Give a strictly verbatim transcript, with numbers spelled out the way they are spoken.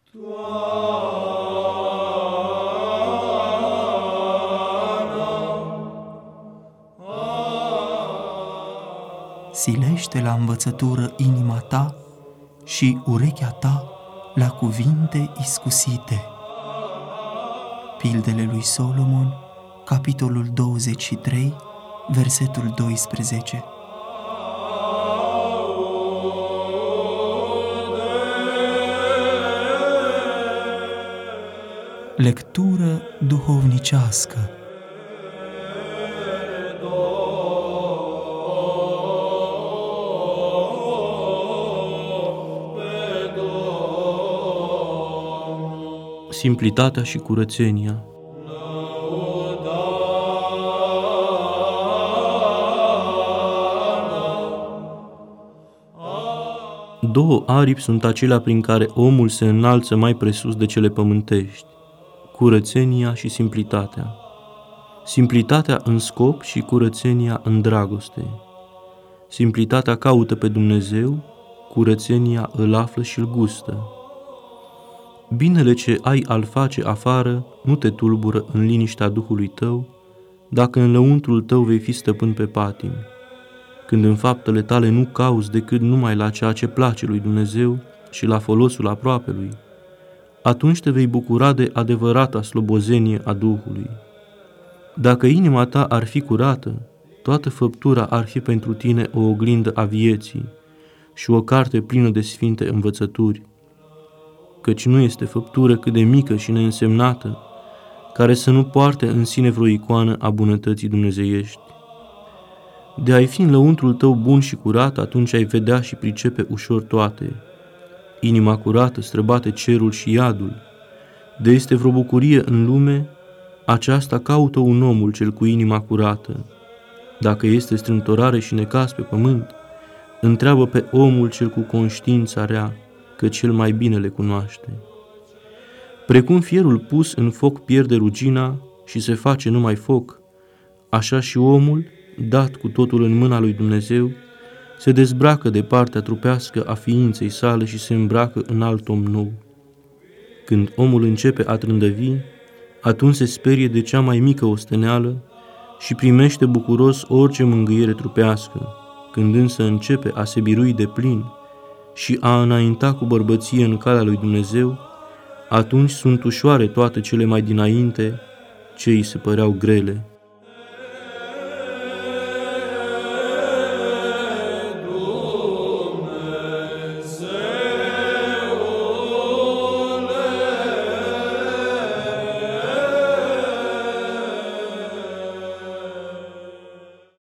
Silește la învățătură inima ta și urechea ta la cuvinte iscusite. Pildele lui Solomon, capitolul douăzeci și trei, versetul doisprezece. Lectură duhovnicească. Simplitatea și curățenia. Două aripi sunt acelea prin care omul se înalță mai presus de cele pământești: curățenia și simplitatea. Simplitatea în scop și curățenia în dragoste. Simplitatea caută pe Dumnezeu, curățenia îl află și îl gustă. Binele ce ai al face afară nu te tulbură în liniștea Duhului tău, dacă în lăuntrul tău vei fi stăpân pe patimi. Când în faptele tale nu cauți decât numai la ceea ce place lui Dumnezeu și la folosul aproapelui, atunci te vei bucura de adevărata slobozenie a Duhului. Dacă inima ta ar fi curată, toată făptura ar fi pentru tine o oglindă a vieții și o carte plină de sfinte învățături, căci nu este făptură cât de mică și neînsemnată, care să nu poarte în sine vreo icoană a bunătății dumnezeiești. De a-i fi în lăuntrul tău bun și curat, atunci ai vedea și pricepe ușor toate. Inima curată străbate cerul și iadul. De este vreo bucurie în lume, aceasta caută un omul cel cu inima curată. Dacă este strâmtorare și necaz pe pământ, întreabă pe omul cel cu conștiința rea, că cel mai bine le cunoaște. Precum fierul pus în foc pierde rugina și se face numai foc, așa și omul, dat cu totul în mâna lui Dumnezeu, se dezbracă de partea trupească a ființei sale și se îmbracă în alt om nou. Când omul începe a trândăvi, atunci se sperie de cea mai mică osteneală și primește bucuros orice mângâiere trupească. Când însă începe a se birui de plin și a înainta cu bărbăție în calea lui Dumnezeu, atunci sunt ușoare toate cele mai dinainte ce îi se păreau grele.